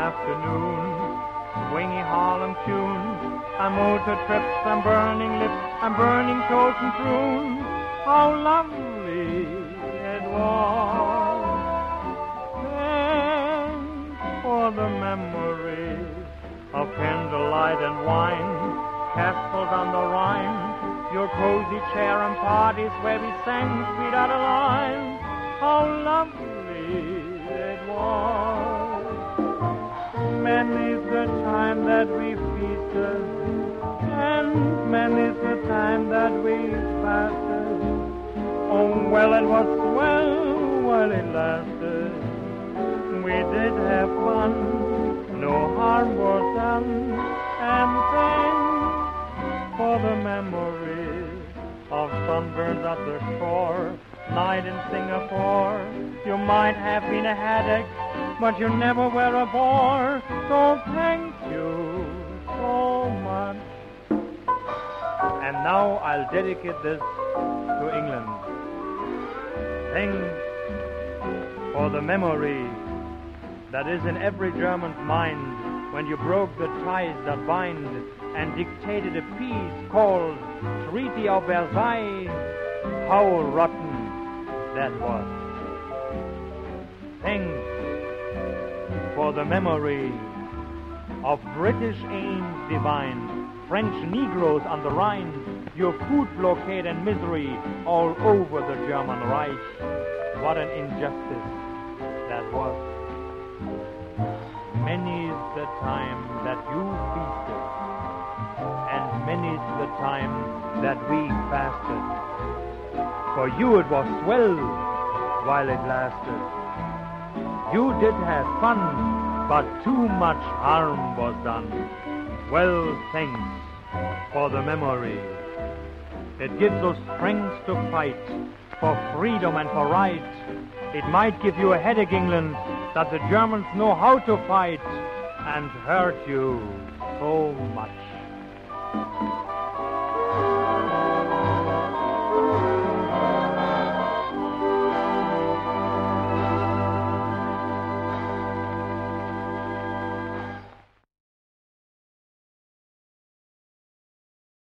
afternoon, swingy Harlem tunes, and motor trips, and burning lips, and burning toast and prunes. How lovely it was. Thanks for the memories of candlelight and wine, castles on the Rhine, your cozy chair and parties where we sang Sweet Adeline. How lovely it was. Many's the time that we feasted, and many's the time that we fasted. Oh, well, it was swell while it lasted. We did have fun, no harm was done, and thanks for the memories of sunburns at the shore, night in Singapore. You might have been a headache, but you never were a bore. So thank you so much. And now I'll dedicate this to England. Thanks for the memory that is in every German's mind when you broke the ties that bind and dictated a peace called Treaty of Versailles. How rotten that was. Thanks for the memory of British aims divine, French Negroes on the Rhine, your food blockade and misery all over the German Reich. What an injustice that was. Many's the time that you feasted, and many's the time that we fasted. For you it was swell while it lasted. You did have fun, but too much harm was done. Well, thanks for the memory. It gives us strength to fight for freedom and for right. It might give you a headache, England, that the Germans know how to fight and hurt you so much.